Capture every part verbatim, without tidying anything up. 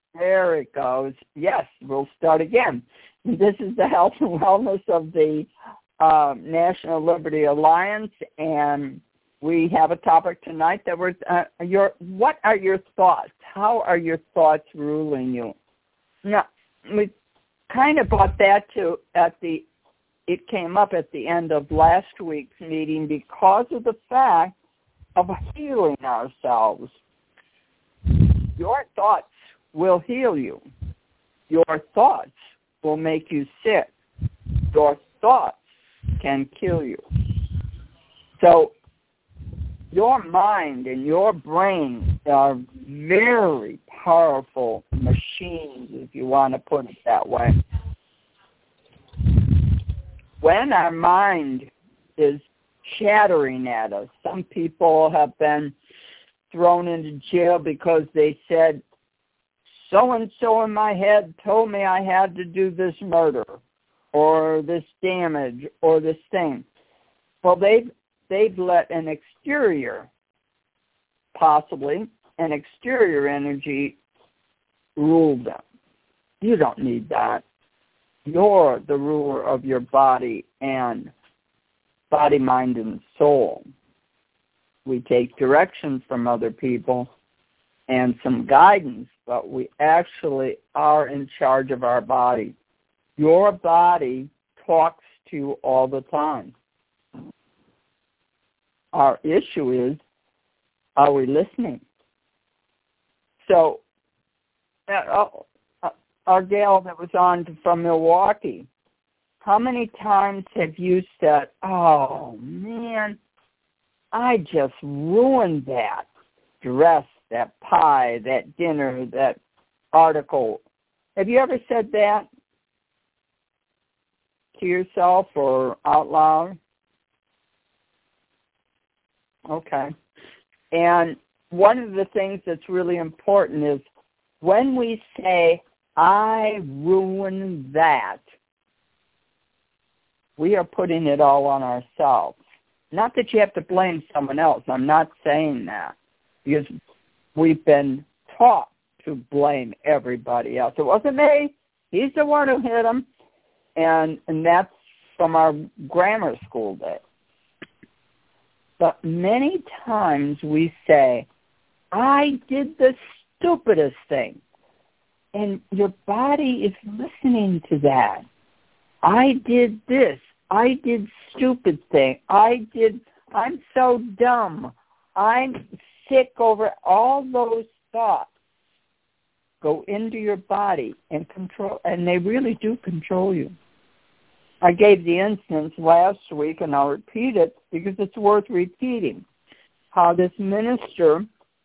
There it goes. Yes, we'll start again. This is the health and wellness of the uh, National Liberty Alliance, and we have a topic tonight that we're, uh, your, what are your thoughts? How are your thoughts ruling you? Now, we kind of brought that to, at the, it came up at the end of last week's meeting because of the fact of healing ourselves. Your thoughts will heal you. Your thoughts will make you sick. Your thoughts can kill you. So your mind and your brain are very powerful machines, if you want to put it that way. When our mind is chattering at us, some people have been thrown into jail because they said, so-and-so in my head told me I had to do this murder or this damage or this thing. Well, they've, they've let an exterior, possibly an exterior energy, rule them. You don't need that. You're the ruler of your body and body, mind, and soul. We take direction from other people and some guidance, but we actually are in charge of our body. Your body talks to you all the time. Our issue is, are we listening? So, uh, our gal that was on from Milwaukee, how many times have you said, oh, man, I just ruined that dress, that pie, that dinner, that article? Have you ever said that to yourself or out loud? Okay. And one of the things that's really important is when we say, I ruined that, we are putting it all on ourselves. Not that you have to blame someone else. I'm not saying that, because we've been taught to blame everybody else. It wasn't me. He's the one who hit him. And, and that's from our grammar school days. But many times we say, I did the stupidest thing. And your body is listening to that. I did this. I did stupid thing. I did, I'm so dumb. I'm sick over all those thoughts. Go into your body and control, and they really do control you. I gave the instance last week, and I'll repeat it because it's worth repeating, how this minister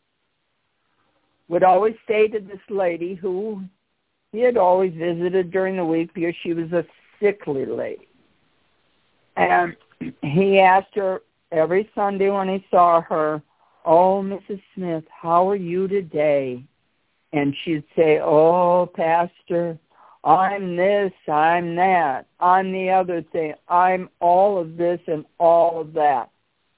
would always say to this lady who he had always visited during the week because she was a sickly lady. And he asked her every Sunday when he saw her, oh, Missus Smith, how are you today? And she'd say, oh, Pastor, I'm this, I'm that, I'm the other thing, I'm all of this and all of that.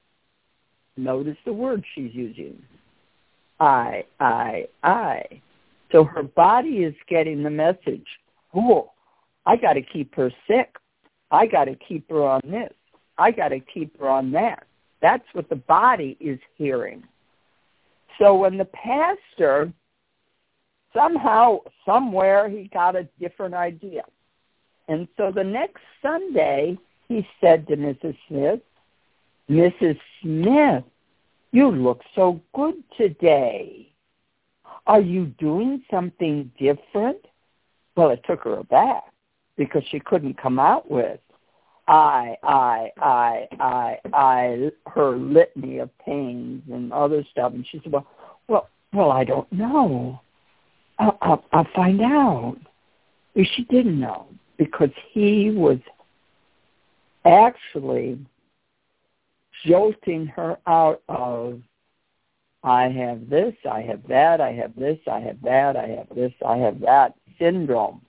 Notice the word she's using. I, I, I. So her body is getting the message, oh, I got to keep her sick. I got to keep her on this. I got to keep her on that. That's what the body is hearing. So when the pastor, somehow, somewhere, he got a different idea. And so the next Sunday, he said to Missus Smith, Missus Smith, you look so good today. Are you doing something different? Well, it took her aback because she couldn't come out with I, I, I, I, I, her litany of pains and other stuff. And she said, well, well, well, I don't know. I'll, I'll, I'll find out. Well, she didn't know because he was actually jolting her out of, I have this, I have that, I have this, I have that, I have this, I have that syndrome.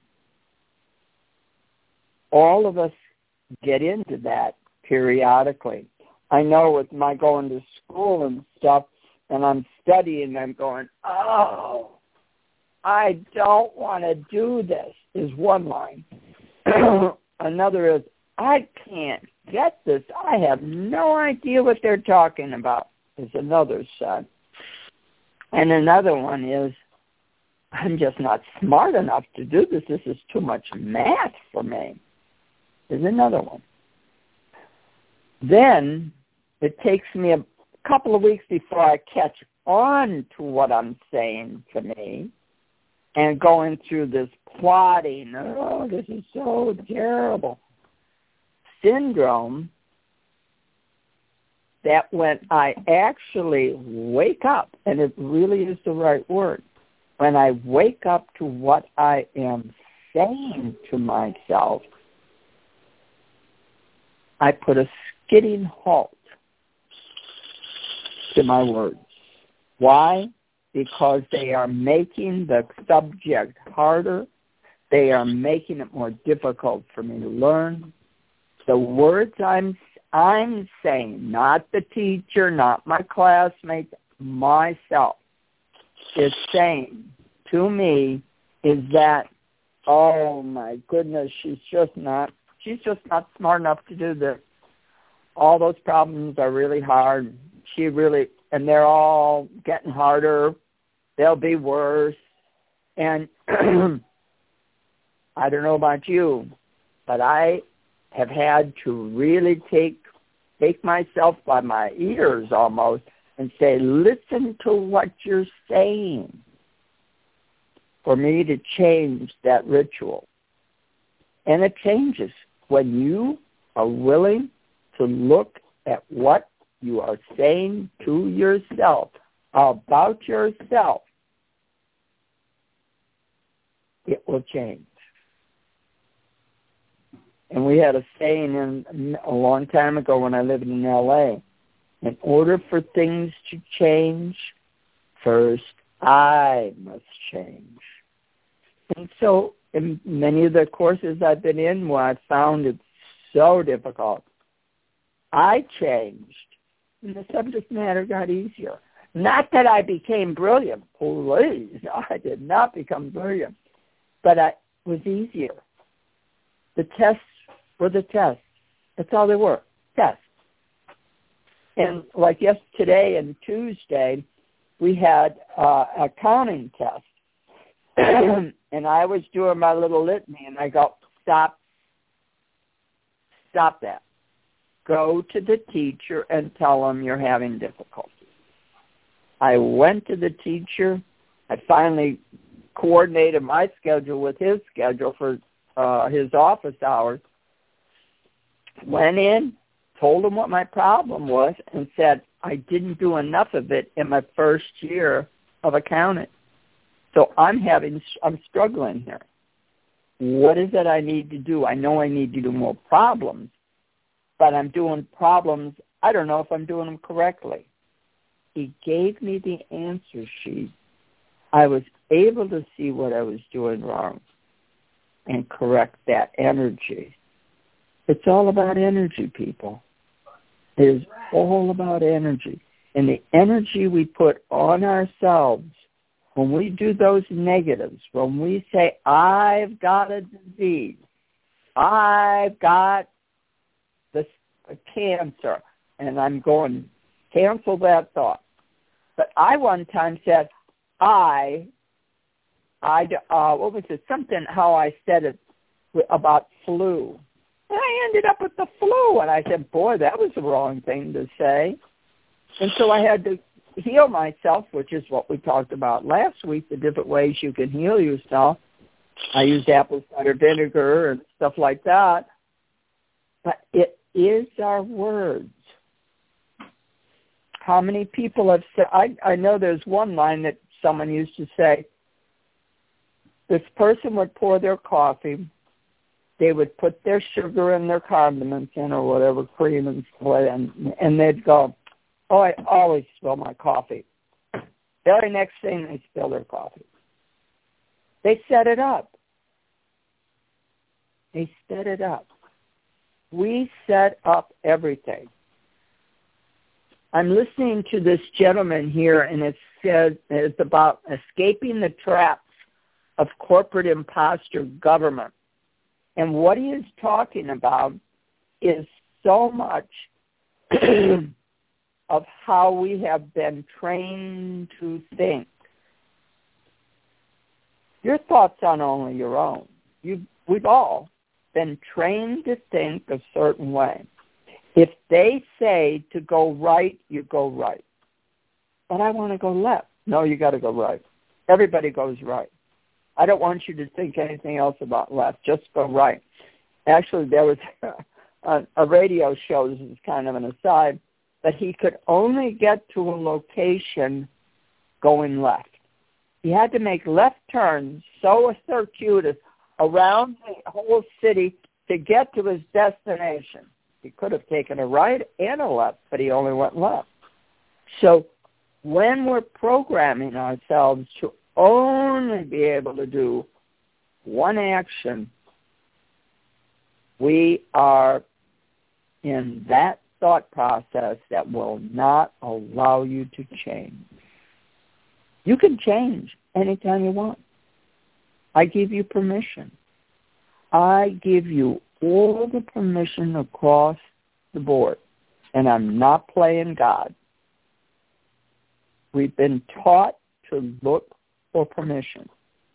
All of us get into that periodically. I know with my going to school and stuff, and I'm studying, I'm going, oh, I don't want to do this, is one line. Another is, I can't get this. I have no idea what they're talking about, is another set. And another one is, I'm just not smart enough to do this. This is too much math for me, is another one. Then it takes me a couple of weeks before I catch on to what I'm saying to me and going through this plotting, oh, this is so terrible, syndrome, that when I actually wake up, and it really is the right word, when I wake up to what I am saying to myself, I put a skidding halt to my words. Why? Because they are making the subject harder. They are making it more difficult for me to learn. The words I'm I'm saying, not the teacher, not my classmates, myself, is saying to me is that, oh my goodness, she's just not she's just not smart enough to do this. All those problems are really hard. She really, and they're all getting harder. They'll be worse. And I don't know about you, but I have had to really take take myself by my ears almost and say, listen to what you're saying, for me to change that ritual. And it changes when you are willing to look at what you are saying to yourself about yourself. It will change. And we had a saying in, a long time ago when I lived in L A, in order for things to change, first I must change. And so in many of the courses I've been in where I found it so difficult, I changed, and the subject matter got easier. Not that I became brilliant. Please, I did not become brilliant. But it was easier. The tests were the tests. That's all they were, tests. And like yesterday and Tuesday, we had uh, a counting test. And I was doing my little litany, and I go, stop, stop that. Go to the teacher and tell them you're having difficulty. I went to the teacher. I finally coordinated my schedule with his schedule for uh, his office hours. Went in, told him what my problem was, and said I didn't do enough of it in my first year of accounting. So I'm having, I'm struggling here. What is it I need to do? I know I need to do more problems, but I'm doing problems. I don't know if I'm doing them correctly. He gave me the answer sheet. I was able to see what I was doing wrong and correct that energy. It's all about energy, people. It is all about energy. And the energy we put on ourselves when we do those negatives, when we say, I've got a disease, I've got this cancer, and I'm going, cancel that thought. But I one time said, I, I, uh, what was it, something, how I said it about flu. And I ended up with the flu, and I said, boy, that was the wrong thing to say. And so I had to heal myself, which is what we talked about last week, the different ways you can heal yourself. I used apple cider vinegar and stuff like that. But it is our words. How many people have said, I, I know there's one line that someone used to say, this person would pour their coffee, they would put their sugar and their condiments in or whatever, cream and stuff, and, and they'd go, oh, I always spill my coffee. Very next thing, they spill their coffee. They set it up. They set it up. We set up everything. I'm listening to this gentleman here, and it says it's about escaping the traps of corporate imposter government. And what he is talking about is so much of how we have been trained to think. Your thoughts aren't only your own. You, we've all been trained to think a certain way. If they say to go right, you go right. But I want to go left. No, you got to go right. Everybody goes right. I don't want you to think anything else about left. Just go right. Actually, there was a, a radio show, this is kind of an aside, that he could only get to a location going left. He had to make left turns so circuitous around the whole city to get to his destination. He could have taken a right and a left, but he only went left. So when we're programming ourselves to only be able to do one action, we are in that thought process that will not allow you to change. You can change anytime you want. I give you permission. I give you all the permission across the board, and I'm not playing God. We've been taught to look for permission.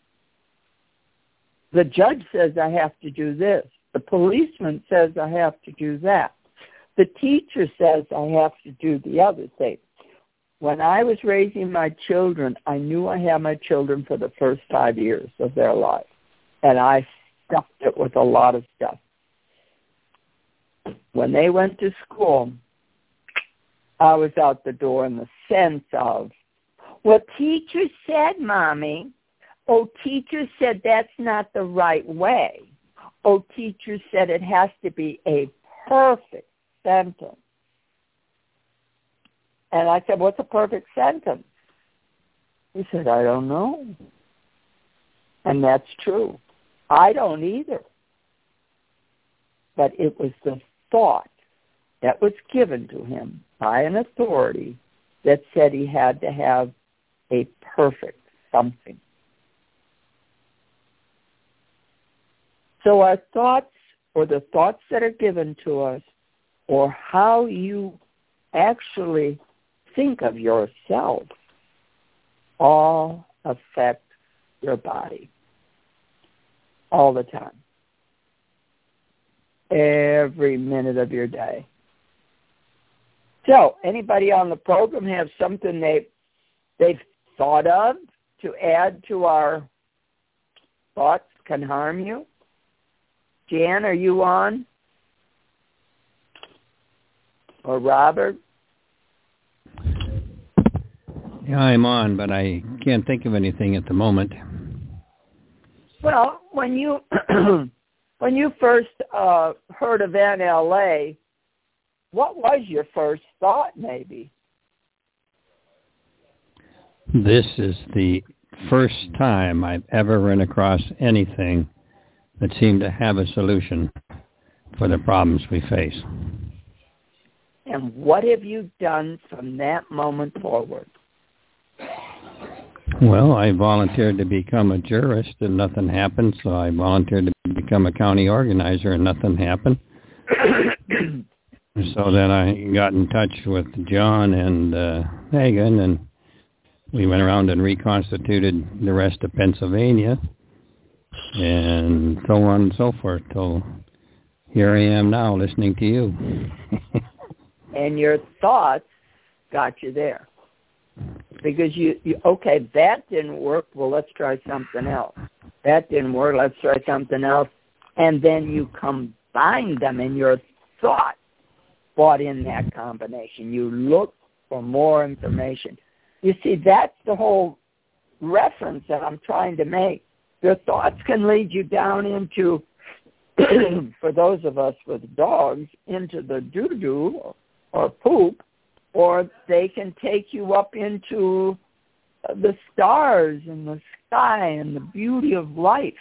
The judge says I have to do this. The policeman says I have to do that. The teacher says I have to do the other thing. When I was raising my children, I knew I had my children for the first five years of their life, and I stuffed it with a lot of stuff. When they went to school, I was out the door in the sense of, well, teacher said, Mommy. Oh, teacher said that's not the right way. Oh, teacher said it has to be a perfect sentence. And I said, what's a perfect sentence? He said, I don't know. And that's true. I don't either. But it was the thought that was given to him by an authority that said he had to have a perfect something. So our thoughts, or the thoughts that are given to us, or how you actually think of yourself, all affect your body all the time, every minute of your day. So anybody on the program have something they, they've thought of to add to our thoughts can harm you? Jan, are you on? Or Robert? Yeah, I'm on, but I can't think of anything at the moment. Well, when you when you first uh, heard of N L A, what was your first thought, maybe? This is the first time I've ever run across anything that seemed to have a solution for the problems we face. And what have you done from that moment forward? Well, I volunteered to become a jurist and nothing happened, so I volunteered to become a county organizer and nothing happened. So then I got in touch with John and uh, Hagan, and we went around and reconstituted the rest of Pennsylvania, and so on and so forth, till here I am now listening to you. And your thoughts got you there. Because you, you, okay, that didn't work, well, let's try something else. That didn't work, let's try something else. And then you combine them, and your thought brought in that combination. You look for more information. You see, that's the whole reference that I'm trying to make. Your thoughts can lead you down into, for those of us with dogs, into the doo-doo or, or poop, or they can take you up into the stars and the sky and the beauty of life.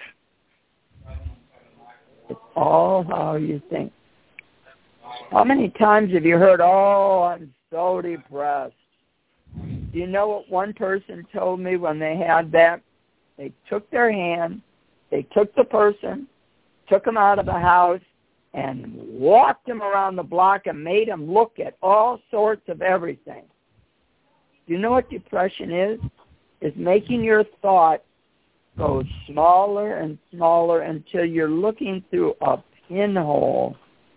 It's all how you think. How many times have you heard, oh, I'm so depressed? Do you know what one person told me when they had that? They took their hand, they took the person, took them out of the house, and walked them around the block and made them look at all sorts of everything. You know what depression is? It's making your thought go smaller and smaller until you're looking through a pinhole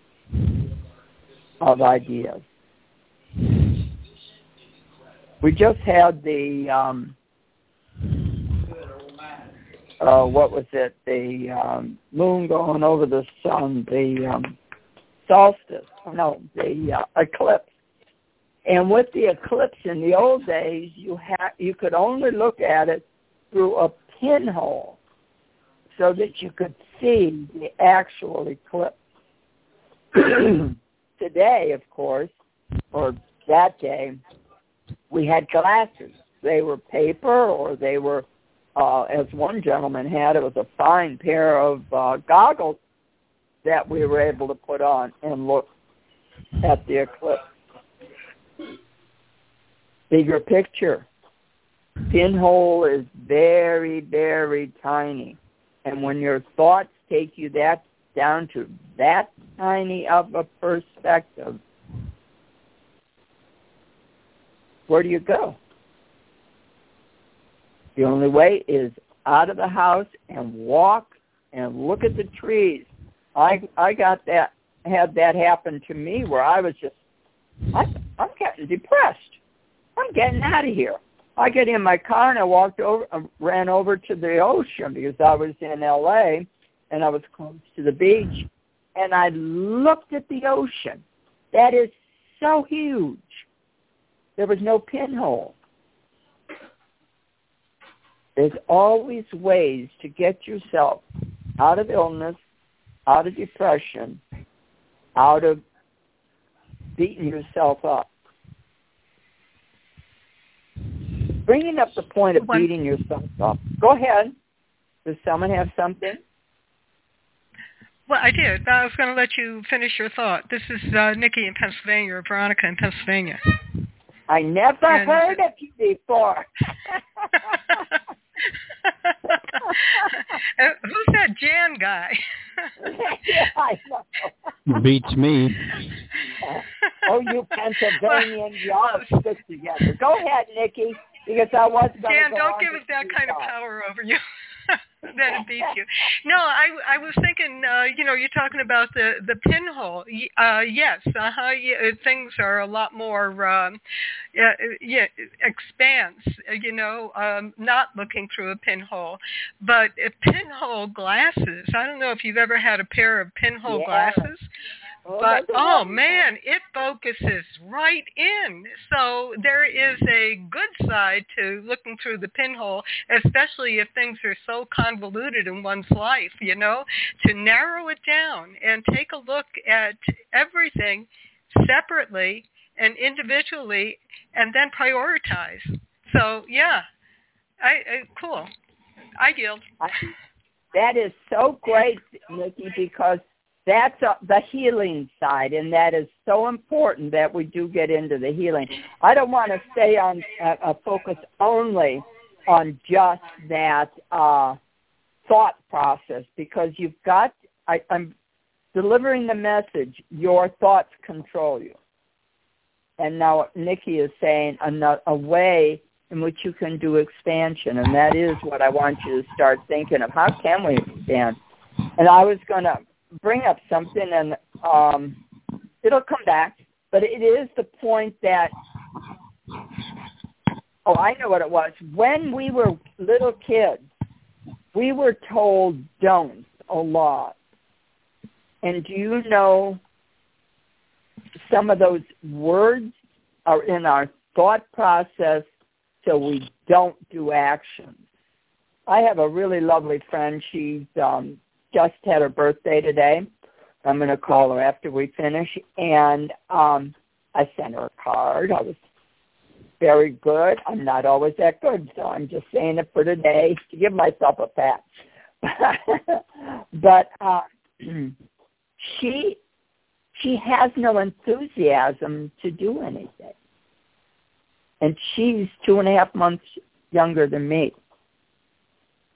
of ideas. We just had the, um, uh, what was it, the um, moon going over the sun, the um, solstice, no, the uh, eclipse. And with the eclipse in the old days, you ha- you could only look at it through a pinhole so that you could see the actual eclipse. Today, of course, or that day, we had glasses. They were paper, or they were, uh, as one gentleman had, it was a fine pair of uh, goggles that we were able to put on and look at the eclipse. Bigger picture. Pinhole is very, very tiny. And when your thoughts take you that down to that tiny of a perspective, where do you go? The only way is out of the house and walk and look at the trees. I I got that, had that happen to me where I was just, I, I'm getting depressed. I'm getting out of here. I get in my car and I walked over, uh, ran over to the ocean because I was in L A and I was close to the beach, and I looked at the ocean. That is so huge. There was no pinhole. There's always ways to get yourself out of illness, out of depression, out of beating yourself up. Bringing up the point of beating yourself up. Go ahead. Does someone have something? Well, I did. I was going to let you finish your thought. This is uh, Nikki in Pennsylvania, or Veronica in Pennsylvania. I never and, heard of you before. uh, who's that Jan guy? Yeah, I know. Beats me. Uh, oh, you Pennsylvanians, you all stick together. Go ahead, Nikki, because I was going to Dan, go don't on give us that kind talk. of power over you. That it beats you. No, I, I was thinking, uh, you know, you're talking about the, the pinhole. Uh, yes, uh-huh, yeah, things are a lot more, um, yeah, yeah, expanse, you know, um, not looking through a pinhole. But uh, pinhole glasses, I don't know if you've ever had a pair of pinhole yeah. glasses. Oh, but, oh, man, it focuses right in. So there is a good side to looking through the pinhole, especially if things are so convoluted in one's life, you know, to narrow it down and take a look at everything separately and individually and then prioritize. So, yeah, I, I cool. I yield. That is so great, Nikki, because that's a, the healing side, and that is so important that we do get into the healing. I don't want to stay on uh, a focus only on just that uh, thought process, because you've got, I, I'm delivering the message, your thoughts control you. And now Nikki is saying a, a way in which you can do expansion, and that is what I want you to start thinking of. How can we expand? And I was going to bring up something, and um, it'll come back, but it is the point that, oh, I know what it was. When we were little kids, we were told don't a lot. And do you know some of those words are in our thought process so we don't do actions? I have a really lovely friend. She's um, just had her birthday today. I'm going to call her after we finish. And um, I sent her a card. I was very good. I'm not always that good, so I'm just saying it for today to give myself a pat. But uh, she she has no enthusiasm to do anything. And she's two and a half months younger than me.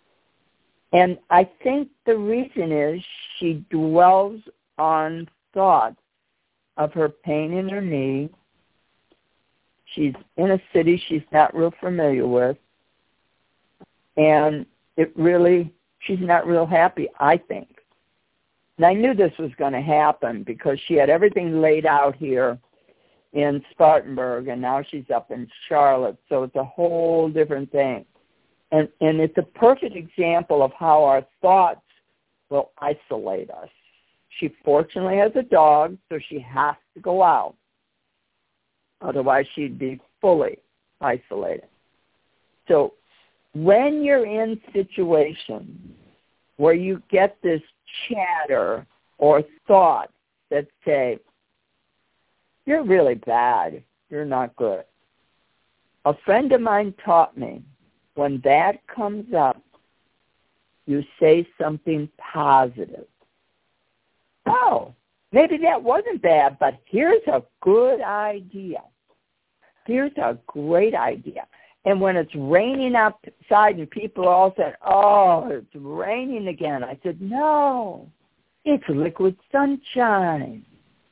And I think the reason is she dwells on thoughts of her pain in her knee. She's in a city she's not real familiar with. And it really, she's not real happy, I think. And I knew this was going to happen because she had everything laid out here in Spartanburg, and now she's up in Charlotte, so it's a whole different thing. And, and it's a perfect example of how our thoughts will isolate us. She fortunately has a dog, so she has to go out. Otherwise, she'd be fully isolated. So when you're in situations where you get this chatter or thoughts that say, you're really bad, you're not good. A friend of mine taught me, when that comes up, you say something positive. Oh, maybe that wasn't bad, but here's a good idea. Here's a great idea. And when it's raining outside and people all said, oh, it's raining again, I said, no, it's liquid sunshine.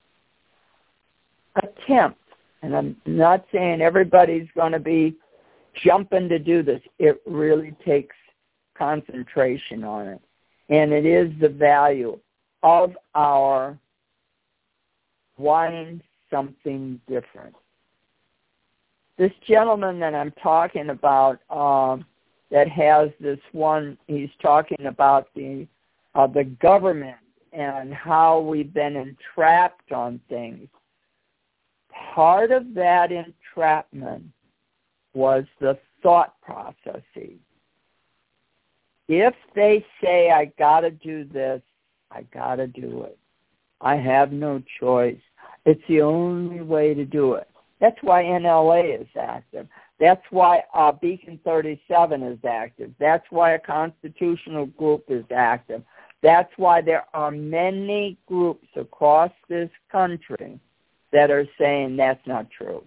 Attempt, and I'm not saying everybody's going to be jumping to do this. It really takes concentration on it. And it is the value of our wanting something different. This gentleman that I'm talking about um, that has this one, he's talking about the uh, the government and how we've been entrapped on things. Part of that entrapment was the thought processes. If they say, I got to do this, I got to do it. I have no choice. It's the only way to do it. That's why N L A is active. That's why uh, Beacon thirty-seven is active. That's why a constitutional group is active. That's why there are many groups across this country that are saying that's not true.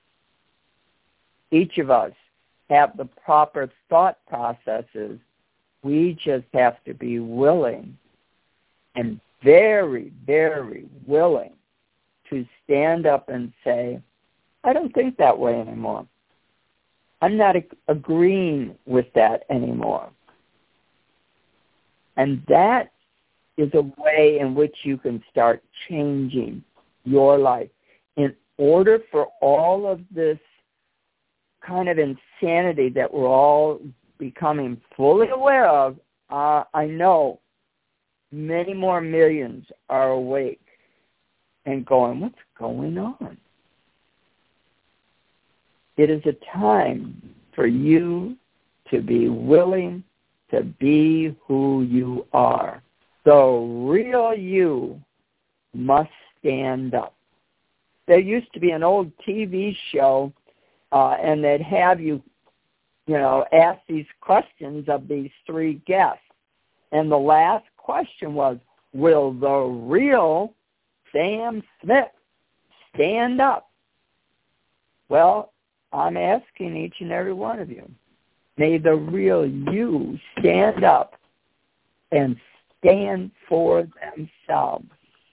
Each of us have the proper thought processes. We just have to be willing and very, very willing to stand up and say, I don't think that way anymore. I'm not ag- agreeing with that anymore. And that is a way in which you can start changing your life. In order for all of this kind of insanity that we're all becoming fully aware of, uh, I know many more millions are awake and going, what's going on? It is a time for you to be willing to be who you are. The real you must stand up. There used to be an old T V show, uh, and they'd have you, you know, ask these questions of these three guests. And the last question was, will the real Sam Smith stand up? Well, I'm asking each and every one of you, may the real you stand up and stand for themselves.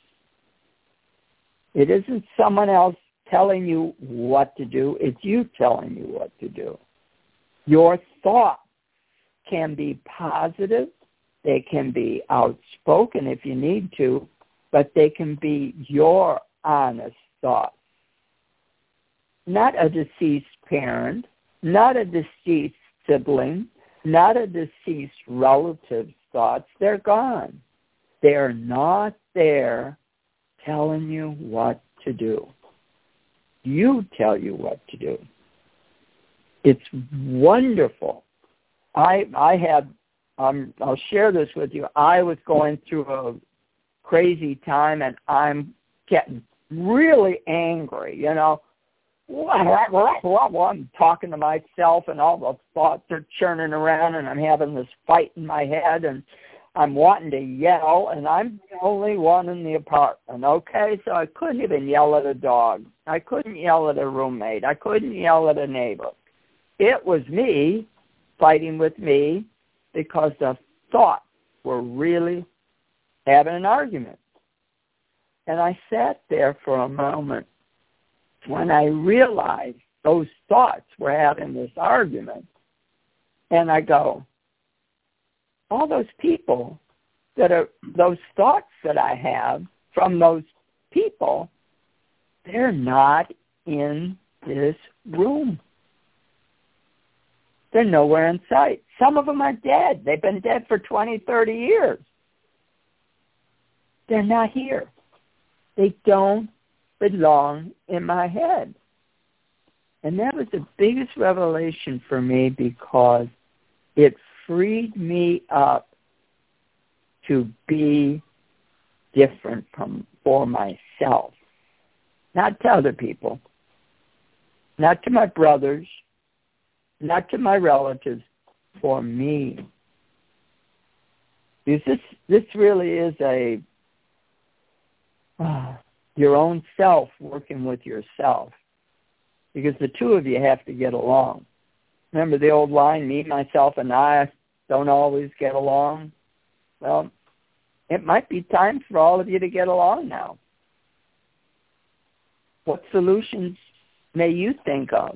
It isn't someone else telling you what to do. It's you telling you what to do. Your thoughts can be positive. They can be outspoken if you need to, but they can be your honest thoughts. Not a deceased parent, not a deceased sibling, not a deceased relative's thoughts. They're gone. They're not there telling you what to do. You tell you what to do. It's wonderful. I I had, um, I'll share this with you. I was going through a crazy time, and I'm getting really angry, you know. I'm talking to myself, and all the thoughts are churning around, and I'm having this fight in my head, and I'm wanting to yell, and I'm the only one in the apartment, okay? So I couldn't even yell at a dog. I couldn't yell at a roommate. I couldn't yell at a neighbor. It was me fighting with me because the thoughts were really having an argument. And I sat there for a moment when I realized those thoughts were having this argument. And I go, all those people that are, those thoughts that I have from those people, they're not in this room. They're nowhere in sight. Some of them are dead. They've been dead for twenty, thirty years. They're not here. They don't belong in my head. And that was the biggest revelation for me because it freed me up to be different from for myself. Not to other people, not to my brothers, not to my relatives, for me. Because this, this really is a uh, your own self working with yourself. Because the two of you have to get along. Remember the old line, me, myself, and I don't always get along? Well, it might be time for all of you to get along now. What solutions may you think of?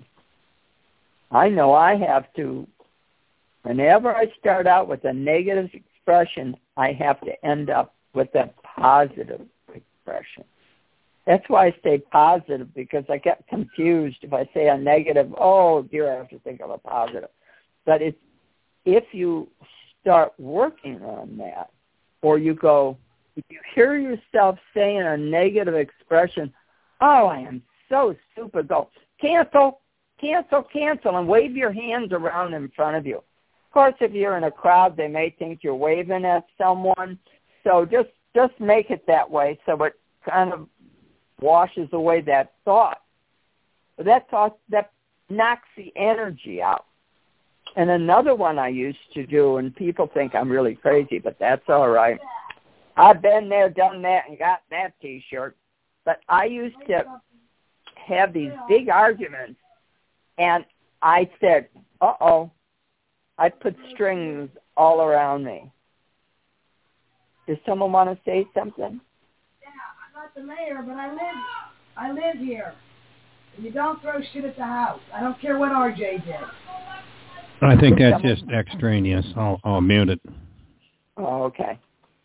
I know I have to. Whenever I start out with a negative expression, I have to end up with a positive expression. That's why I stay positive, because I get confused if I say a negative. Oh, dear, I have to think of a positive. But it's, if you start working on that, or you go, if you hear yourself saying a negative expression, oh, I am so stupid, go, cancel, cancel, cancel, and wave your hands around in front of you. Of course, if you're in a crowd, they may think you're waving at someone. So just, just make it that way so it kind of washes away that thought. But that thought, that knocks the energy out. And another one I used to do, and people think I'm really crazy, but that's all right. I've been there, done that, and got that T-shirt. But I used to have these big arguments, and I said, uh-oh, I put strings all around me. Does someone want to say something? I'm not the mayor, but I live, I live here. And you don't throw shit at the house. I don't care what R J did. I think that's just extraneous. I'll, I'll mute it. Oh, okay.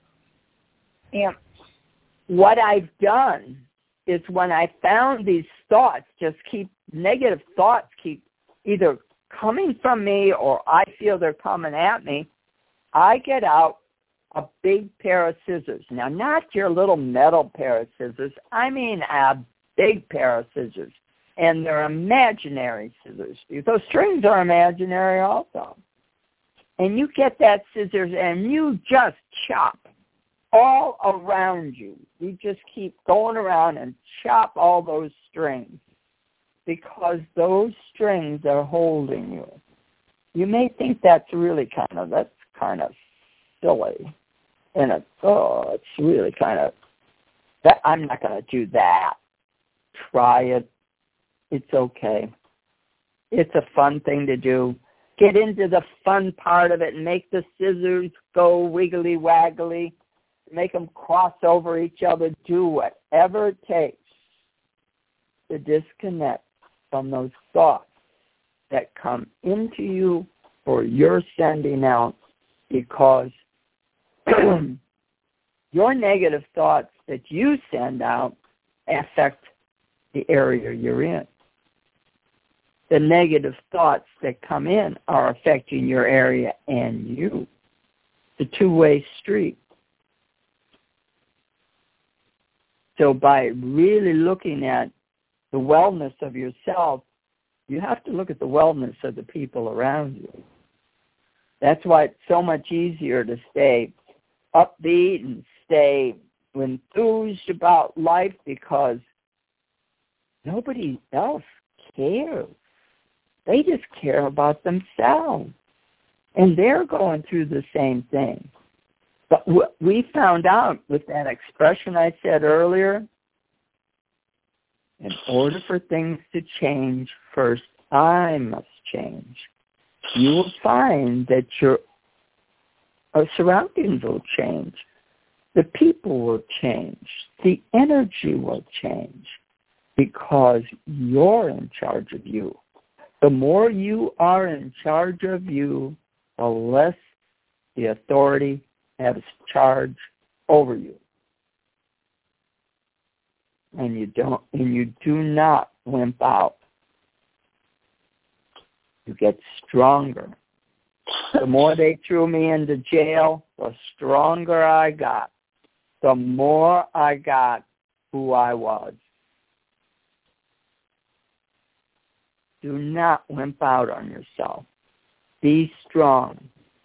And what I've done is when I found these thoughts, just keep, negative thoughts keep either coming from me or I feel they're coming at me, I get out a big pair of scissors. Now, not your little metal pair of scissors. I mean a big pair of scissors. And they're imaginary scissors. Those strings are imaginary also. And you get that scissors and you just chop all around you. You just keep going around and chop all those strings because those strings are holding you. You may think that's really kind of, that's kind of silly. And it's, oh, it's really kind of, that I'm not going to do that. Try it. It's okay. It's a fun thing to do. Get into the fun part of it and make the scissors go wiggly waggly. Make them cross over each other. Do whatever it takes to disconnect from those thoughts that come into you or you're sending out, because your negative thoughts that you send out affect the area you're in. The negative thoughts that come in are affecting your area and you. It's a two-way street. So by really looking at the wellness of yourself, you have to look at the wellness of the people around you. That's why it's so much easier to stay upbeat and stay enthused about life, because nobody else cares. They just care about themselves. And they're going through the same thing. But what we found out with that expression I said earlier, in order for things to change, first I must change. You will find that your Our surroundings will change. The people will change. The energy will change because you're in charge of you. The more you are in charge of you, the less the authority has charge over you. And you don't, and you do not wimp out. You get stronger. The more they threw me into jail, the stronger I got. The more I got who I was. Do not wimp out on yourself. Be strong.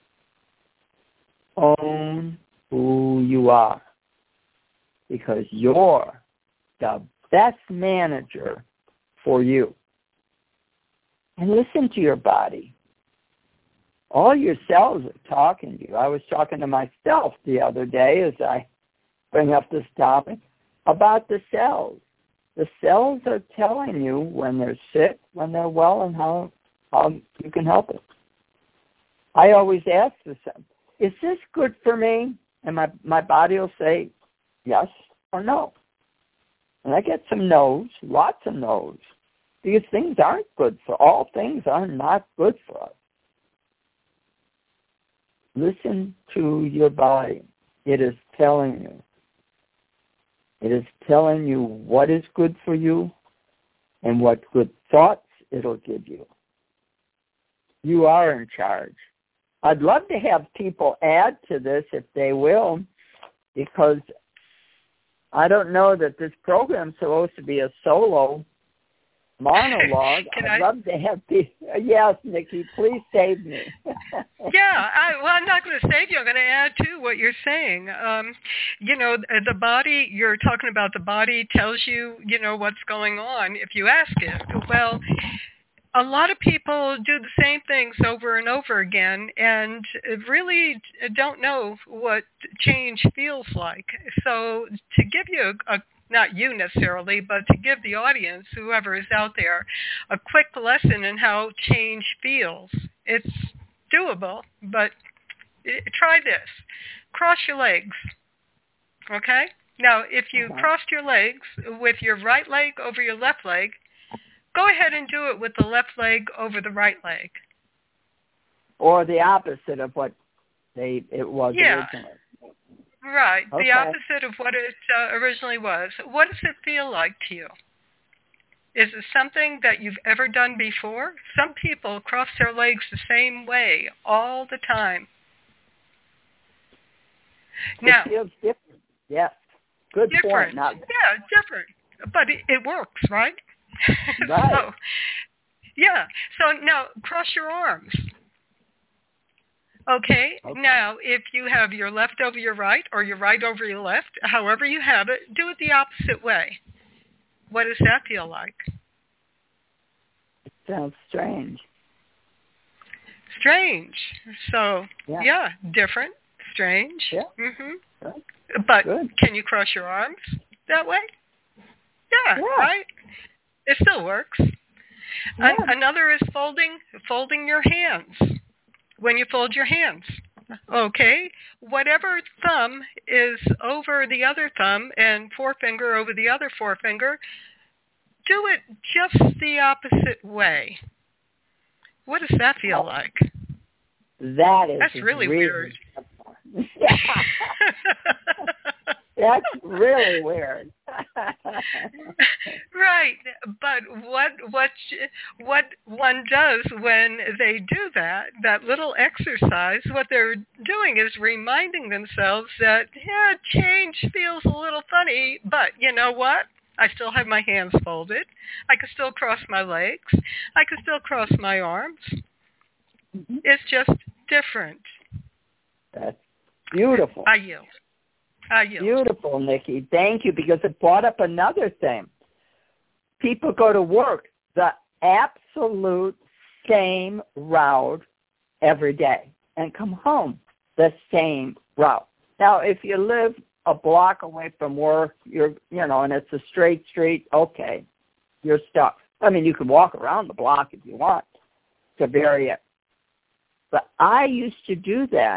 Own who you are. Because you're the best manager for you. And listen to your body. All your cells are talking to you. I was talking to myself the other day as I bring up this topic about the cells. The cells are telling you when they're sick, when they're well, and how, how you can help it. I always ask the cell, is this good for me? And my, my body will say yes or no. And I get some no's, lots of no's, because things aren't good for, all things are not good for us. Listen to your body. It is telling you. It is telling you what is good for you and what good thoughts it'll give you. You are in charge. I'd love to have people add to this if they will, because I don't know that this program's supposed to be a solo monologue. I'd I... love to have people. Yes, Nikki, please save me. yeah, I, well, I'm not going to save you. I'm going to add to what you're saying. Um, you know, the body, you're talking about the body tells you, you know, what's going on if you ask it. Well, a lot of people do the same things over and over again and really don't know what change feels like. So to give you a, a not you necessarily, but to give the audience, whoever is out there, a quick lesson in how change feels. It's doable, but try this. Cross your legs, okay? Now, if you uh-huh. crossed your legs with your right leg over your left leg, go ahead and do it with the left leg over the right leg. Or the opposite of what they it was yeah. originally. Right, Okay. the opposite of what it uh, originally was. What does it feel like to you? Is it something that you've ever done before? Some people cross their legs the same way all the time. Now, it feels different. Yes. Good different. point. Not... Yeah, different. But it, it works, right? Right. so, yeah. So now, cross your arms. Okay. okay, now if you have your left over your right or your right over your left, however you have it, do it the opposite way. What does that feel like? It sounds strange. Strange. So, yeah, yeah different, strange. Yeah. Mm-hmm. Good. But Good. Can you cross your arms that way? Yeah, yeah. right? It still works. Yeah. An- another is folding folding your hands. When you fold your hands, okay, whatever thumb is over the other thumb and forefinger over the other forefinger, do it just the opposite way. What does that feel oh, like? That is That's really, really weird. That's really weird. Right, but what what what one does when they do that, that little exercise, what they're doing is reminding themselves that, yeah, change feels a little funny, but you know what? I still have my hands folded. I can still cross my legs. I can still cross my arms. Mm-hmm. It's just different. That's beautiful. I yield. I yield. Beautiful, Nikki. Thank you, because it brought up another thing. People go to work the absolute same route every day and come home the same route. Now, if you live a block away from work, you're, you know, and it's a straight street, okay, you're stuck. I mean, you can walk around the block if you want to vary it. But I used to do that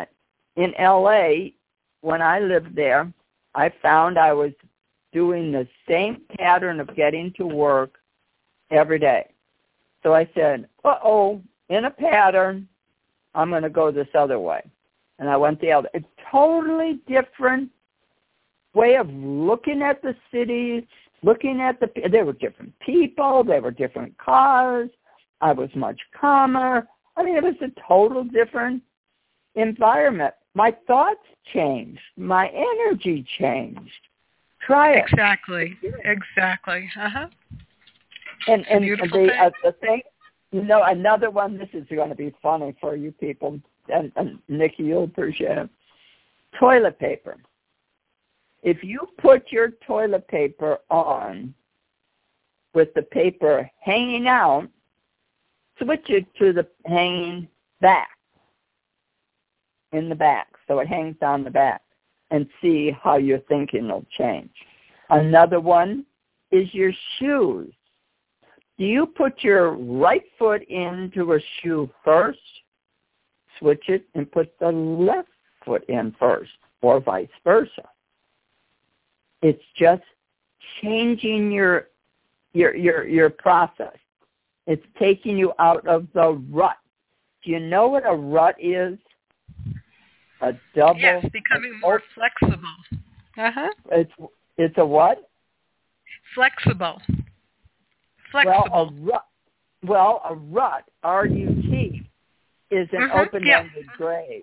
in L A, when I lived there, I found I was doing the same pattern of getting to work every day. So I said, uh-oh, in a pattern, I'm going to go this other way. And I went the other. A totally different way of looking at the city, looking at the, there were different people, there were different cars. I was much calmer. I mean, it was a total different environment. My thoughts changed. My energy changed. Try it. Exactly. Exactly. Uh-huh. And and the thing. uh, the thing, you know, another one. This is going to be funny for you people, and, and Nikki, you'll appreciate it. Toilet paper. If you put your toilet paper on with the paper hanging out, switch it to the hanging back, in the back, so it hangs down the back, and see how your thinking will change. Another one is your shoes. Do you put your right foot into a shoe first, switch it, and put the left foot in first, or vice versa? It's just changing your your your your process. It's taking you out of the rut. Do you know what a rut is? A double. Yes, becoming more flexible. Uh-huh. It's it's a what? Flexible. Flexible. Well, a rut. Well, a rut. R U T is an mm-hmm. open-ended yeah. grave.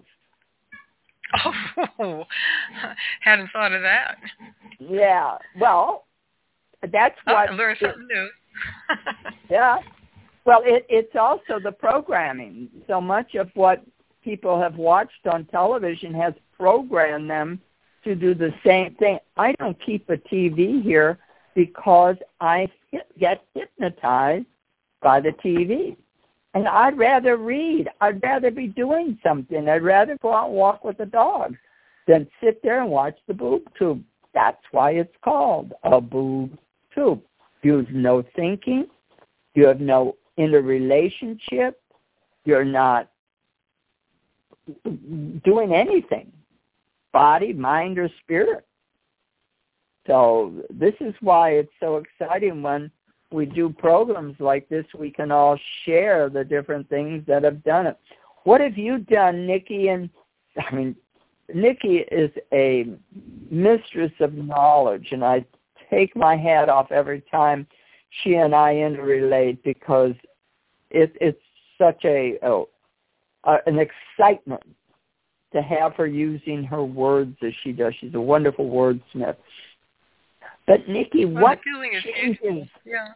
Oh, hadn't thought of that. Yeah. Well, that's what. Oh, I learned something new. Yeah. Well, it, it's also the programming. So much of what people have watched on television has programmed them to do the same thing. I don't keep a T V here because I get hypnotized by the T V. And I'd rather read. I'd rather be doing something. I'd rather go out and walk with the dog than sit there and watch the boob tube. That's why it's called a boob tube. You have no thinking. You have no interrelationship. You're not doing anything, body, mind, or spirit. So this is why it's so exciting when we do programs like this. We can all share the different things that have done it. What have you done, Nikki? And I mean, Nikki is a mistress of knowledge, and I take my hat off every time she and I interrelate because it, it's such a, a Uh, an excitement to have her using her words as she does. She's a wonderful wordsmith. But Nikki, well, what changes? Yeah.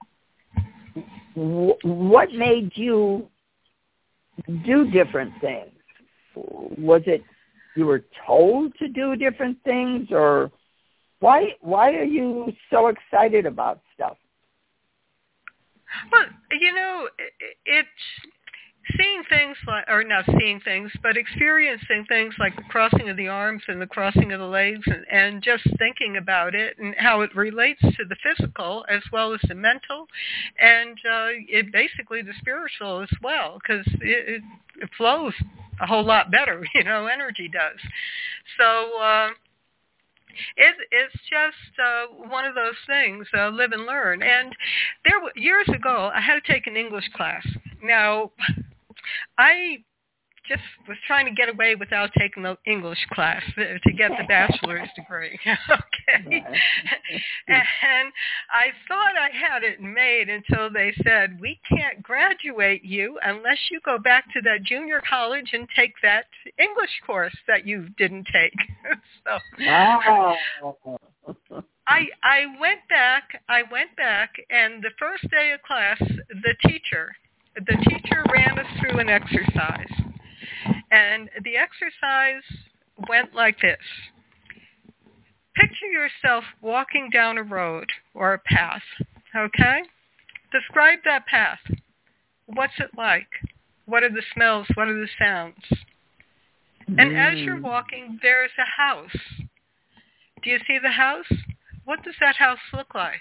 What made you do different things? Was it you were told to do different things, or why? Why are you so excited about stuff? Well, you know, it's seeing things like, or not seeing things, but experiencing things like the crossing of the arms and the crossing of the legs, and, and just thinking about it and how it relates to the physical as well as the mental, and uh, it basically the spiritual as well, because it, it, it flows a whole lot better, you know, energy does. So uh, it, it's just uh, one of those things, uh, live and learn. And there, years ago, I had to take an English class. Now, I just was trying to get away without taking the English class to get the bachelor's degree. Okay. And I thought I had it made until they said, we can't graduate you unless you go back to that junior college and take that English course that you didn't take. So wow. I I went back, I went back, and the first day of class, the teacher, the teacher ran us through an exercise. And the exercise went like this. Picture yourself walking down a road or a path, okay? Describe that path. What's it like? What are the smells? What are the sounds? Mm. And as you're walking, there's a house. Do you see the house? What does that house look like?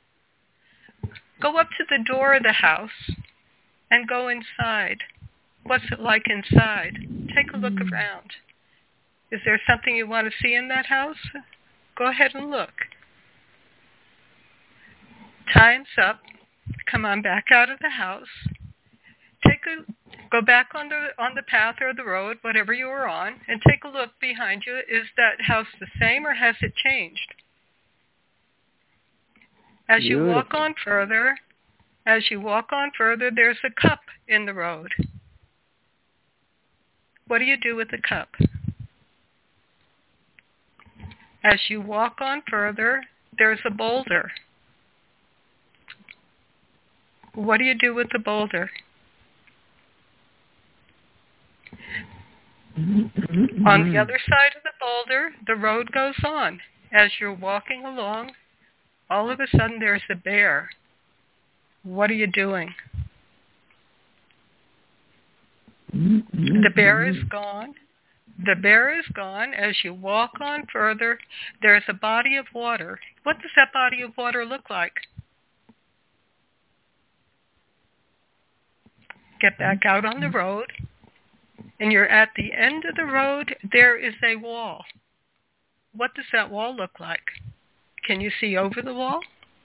Go up to the door of the house and go inside. What's it like inside? Take a look around. Is there something you want to see in that house? Go ahead and look. Time's up. Come on back out of the house. Take a go back on the on the path or the road, whatever you were on, and take a look behind you. Is that house the same or has it changed? As you Beautiful. walk on further, as you walk on further, there's a cup in the road. What do you do with the cup? As you walk on further, there's a boulder. What do you do with the boulder? On the other side of the boulder, the road goes on. As you're walking along, all of a sudden there's a bear. What are you doing? The bear is gone. The bear is gone. As you walk on further, there's a body of water. What does that body of water look like? Get back out on the road, and you're at the end of the road. There is a wall. What does that wall look like? Can you see over the wall?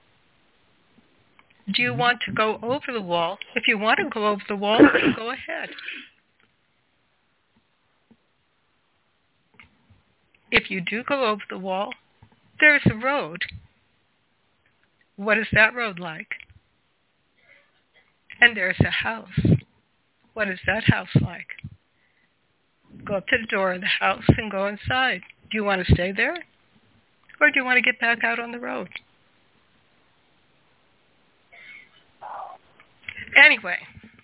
Do you want to go over the wall? If you want to go over the wall, go ahead. If you do go over the wall, there's a road. What is that road like? And there's a house. What is that house like? Go up to the door of the house and go inside. Do you want to stay there? Or do you want to get back out on the road? Anyway.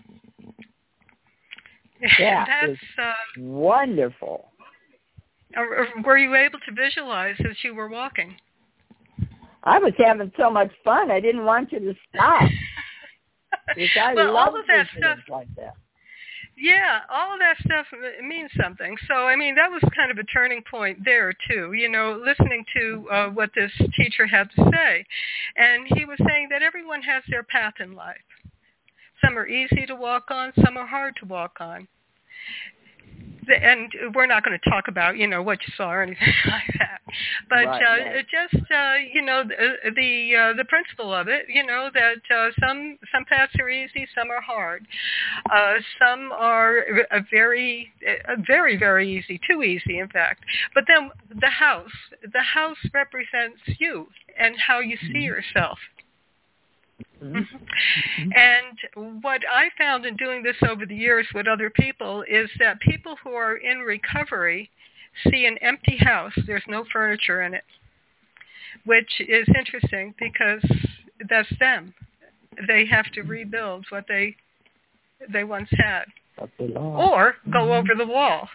That that's is uh, wonderful. or, or were you able to visualize as you were walking? I was having so much fun. I didn't want you to stop. Because I well, love all of that stuff like that. Yeah, all of that stuff means something. So, I mean, that was kind of a turning point there, too, you know, listening to uh, what this teacher had to say. And he was saying that everyone has their path in life. Some are easy to walk on, some are hard to walk on. And we're not going to talk about, you know, what you saw or anything like that. But right, uh, right. just, uh, you know, the the, uh, the principle of it, you know, that uh, some some paths are easy, some are hard. Uh, some are a very, uh, very, very easy, too easy, in fact. But then the house, the house represents you and how you see yourself. Mm-hmm. And what I found in doing this over the years with other people is that people who are in recovery see an empty house. There's no furniture in it, which is interesting because that's them. They have to rebuild what they they once had. Or go over the wall.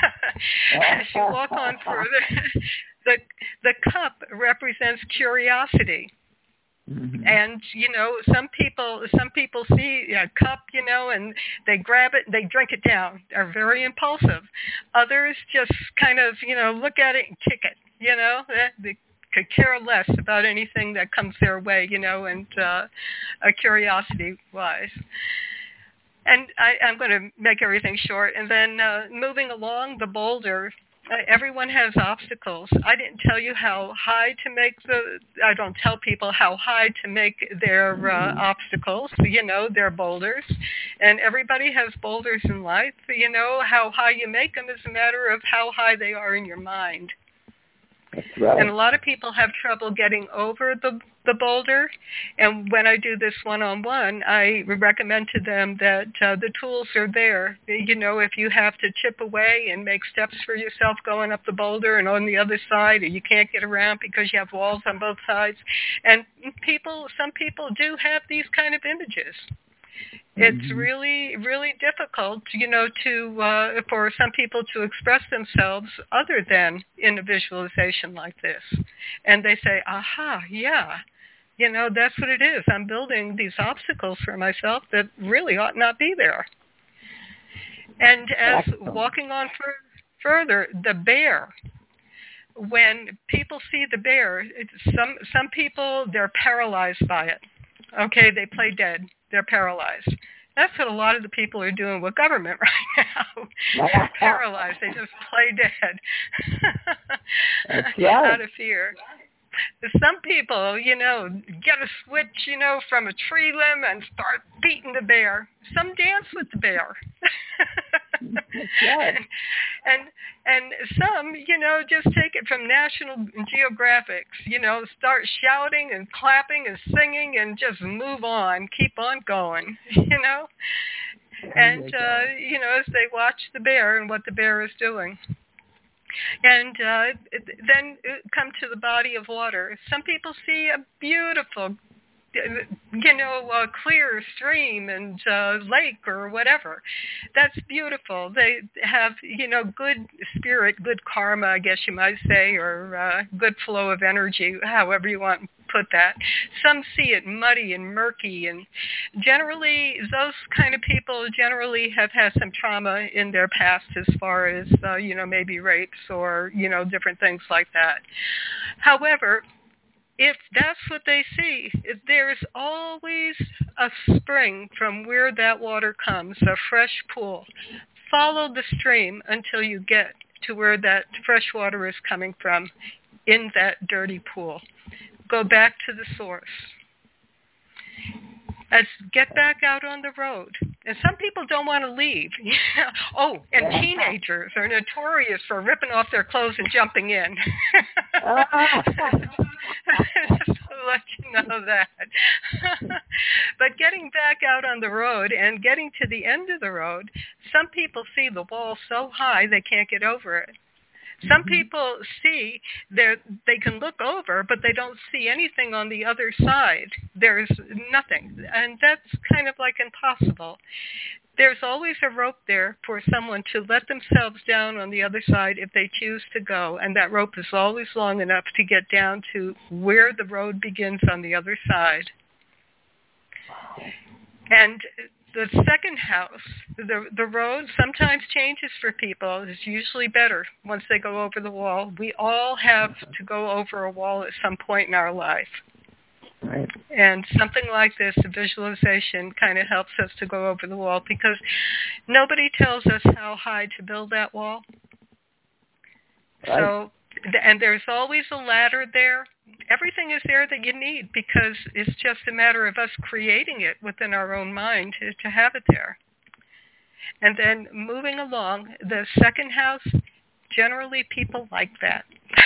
As you walk on further, the the cup represents curiosity. Mm-hmm. And, you know, some people some people see a cup, you know, and they grab it and they drink it down. They're very impulsive. Others just kind of, you know, look at it and kick it, you know. They could care less about anything that comes their way, you know, and uh, uh, curiosity-wise. And I, I'm going to make everything short. And then uh, moving along the boulder, Uh, everyone has obstacles. I didn't tell you how high to make the, I don't tell people how high to make their uh, obstacles, you know, their boulders. And everybody has boulders in life. You know, how high you make them is a matter of how high they are in your mind. That's right. And a lot of people have trouble getting over the the boulder. And when I do this one-on-one, I recommend to them that uh, the tools are there. You know, if you have to chip away and make steps for yourself going up the boulder and on the other side, or you can't get around because you have walls on both sides. And people, some people do have these kind of images. It's mm-hmm. really, really difficult, you know, to uh, for some people to express themselves other than in a visualization like this. And they say, aha, yeah, you know, that's what it is. I'm building these obstacles for myself that really ought not be there. And as Excellent. walking on for, further, the bear, when people see the bear, it's some some people, they're paralyzed by it. Okay, they play dead. They're paralyzed. That's what a lot of the people are doing with government right now. They're paralyzed. They just play dead. That's right. Out of fear. Some people, you know, get a switch, you know, from a tree limb and start beating the bear. Some dance with the bear. Right. and, and and some, you know, just take it from National Geographic, you know, start shouting and clapping and singing and just move on, keep on going, you know. And, uh, you know, as they watch the bear and what the bear is doing. And uh, then come to the body of water. Some people see a beautiful, you know, uh, clear stream and uh, lake or whatever. That's beautiful. They have, you know, good spirit, good karma, I guess you might say, or uh, good flow of energy, however you want to put that. Some see it muddy and murky, and generally those kind of people generally have had some trauma in their past as far as, uh, you know, maybe rapes or, you know, different things like that. However, if that's what they see, there's always a spring from where that water comes, a fresh pool. Follow the stream until you get to where that fresh water is coming from in that dirty pool. Go back to the source. As get back out on the road. And some people don't want to leave. Oh, and teenagers are notorious for ripping off their clothes and jumping in. Just to let you know that. But getting back out on the road and getting to the end of the road, some people see the wall so high they can't get over it. Some people see they they can look over, but they don't see anything on the other side. There's nothing, and that's kind of like impossible. There's always a rope there for someone to let themselves down on the other side if they choose to go, and that rope is always long enough to get down to where the road begins on the other side. And the second house, the the road sometimes changes for people. It's usually better once they go over the wall. We all have to go over a wall at some point in our life. Right. And something like this, a visualization, kind of helps us to go over the wall because nobody tells us how high to build that wall. Right. So, and there's always a ladder there. Everything is there that you need because it's just a matter of us creating it within our own mind to, to have it there. And then moving along, the second house, generally people like that.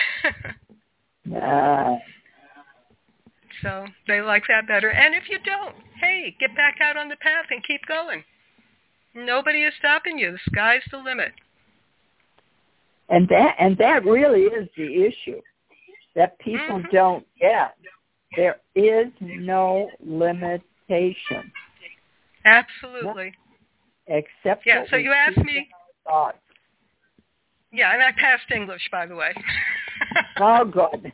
Yeah. So they like that better. And if you don't, hey, get back out on the path and keep going. Nobody is stopping you. The sky's the limit. And that and that really is the issue that people mm-hmm. don't get. There is no limitation. Absolutely. No, except yeah. So you asked me. Thoughts. Yeah, and I passed English, by the way. Oh, good.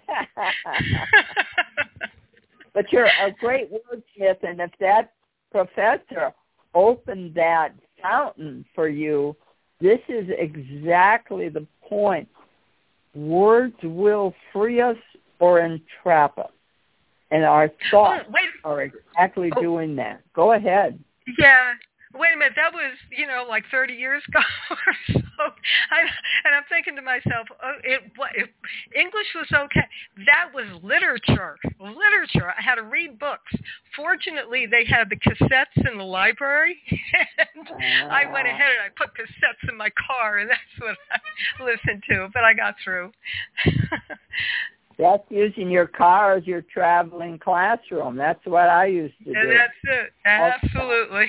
But you're a great wordsmith, and if that professor opened that fountain for you, this is exactly the point. Words will free us or entrap us, and our thoughts oh, wait. are exactly oh. doing that. Go ahead. Yeah. Wait a minute, that was, you know, like thirty years ago or so. I, and I'm thinking to myself, oh, it, what, it, English was okay. That was literature. Literature. I had to read books. Fortunately, they had the cassettes in the library. And uh, I went ahead and I put cassettes in my car, and that's what I listened to. But I got through. That's using your car as your traveling classroom. That's what I used to do. And that's it. Absolutely.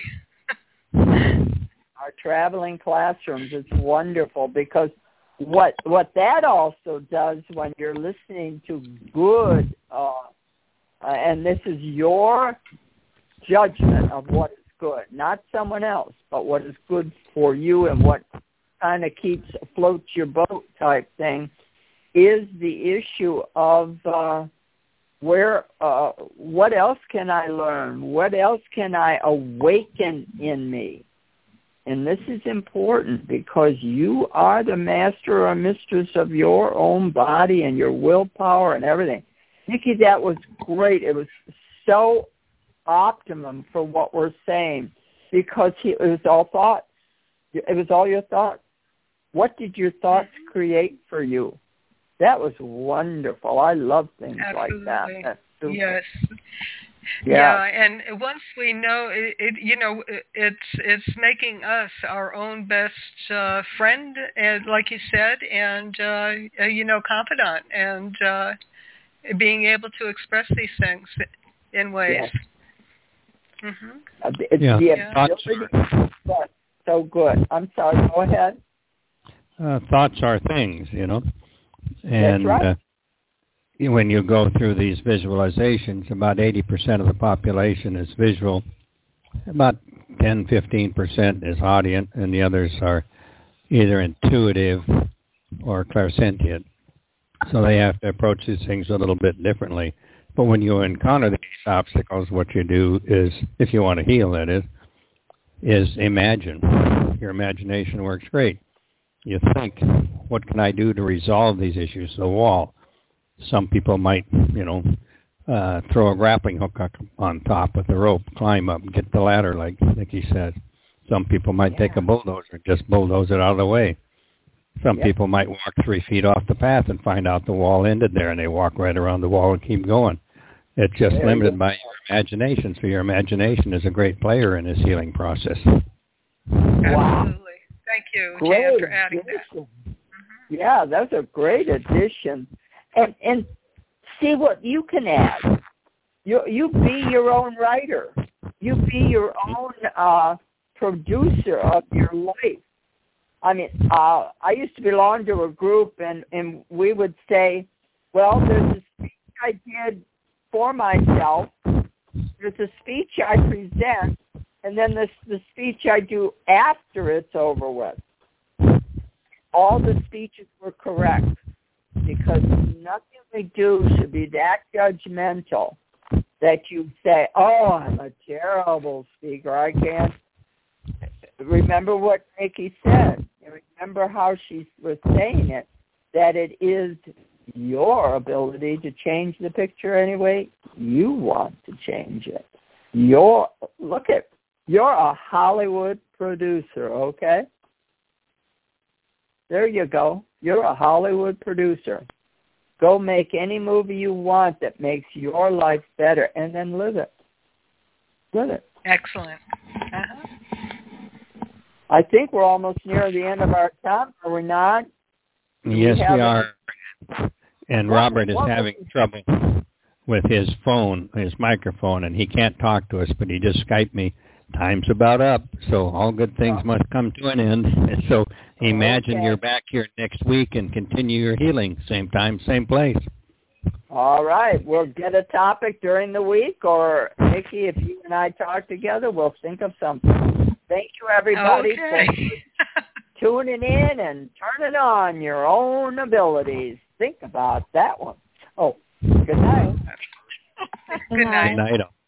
Our traveling classrooms is wonderful because what what that also does when you're listening to good, uh, uh, and this is your judgment of what is good, not someone else, but what is good for you and what kind of keeps floats your boat type thing, is the issue of uh, where uh, what else can I learn? What else can I awaken in me? And this is important because you are the master or mistress of your own body and your willpower and everything. Nikki, that was great. It was so optimum for what we're saying. because he, it was all thoughts. It was all your thoughts. What did your thoughts create for you? That was wonderful. I love things Absolutely. like that. That's super. Yes. Yeah. Yeah, and once we know it, it, you know, it, it's it's making us our own best uh, friend, and like you said, and uh, you know, confidant, and uh, being able to express these things in ways. Yes. Mm-hmm. Uh, it's yeah. the Yeah. ability. That's so good. I'm sorry. Go ahead. Uh, thoughts are things, you know, and That's right. uh, when you go through these visualizations, about eighty percent of the population is visual, about ten, fifteen percent is audient, and the others are either intuitive or clairsentient. So they have to approach these things a little bit differently. But when you encounter these obstacles, what you do is, if you want to heal, that is, is imagine. Your imagination works great. You think, what can I do to resolve these issues? The wall. Some people might, you know, uh, throw a grappling hook on top with a rope, climb up, and get the ladder, like Nikki said. Some people might Yeah. take a bulldozer and just bulldoze it out of the way. Some Yep. people might walk three feet off the path and find out the wall ended there, and they walk right around the wall and keep going. It's just There limited you by your imagination, so your imagination is a great player in this healing process. Wow. Absolutely. Thank you, Great Jan, for adding that. addition. Yeah, that's a great addition. And and see what you can add. You you be your own writer. You be your own uh, producer of your life. I mean, uh, I used to belong to a group, and, and we would say, well, there's a speech I did for myself. There's a speech I present, and then there's the speech I do after it's over with. All the speeches were correct, because nothing we do should be that judgmental that you say, oh, I'm a terrible speaker. I can't. Remember what Nikki said. Remember how she was saying it, that it is your ability to change the picture any way you want to change it. You're, look at, you're a Hollywood producer, okay? There you go. You're a Hollywood producer. Go make any movie you want that makes your life better, and then live it. Live it. Excellent. Uh-huh. I think we're almost near the end of our time, are we not? Do Yes, we, we are. And What- Robert is what- having trouble with his phone, his microphone, and he can't talk to us, but he just Skyped me. Time's about up, so all good things must come to an end. And so imagine Okay. you're back here next week and continue your healing. Same time, same place. All right. We'll get a topic during the week, or Nikki, if you and I talk together, we'll think of something. Thank you, everybody, Okay. for tuning in and turning on your own abilities. Think about that one. Oh, good night. Good night. Good night.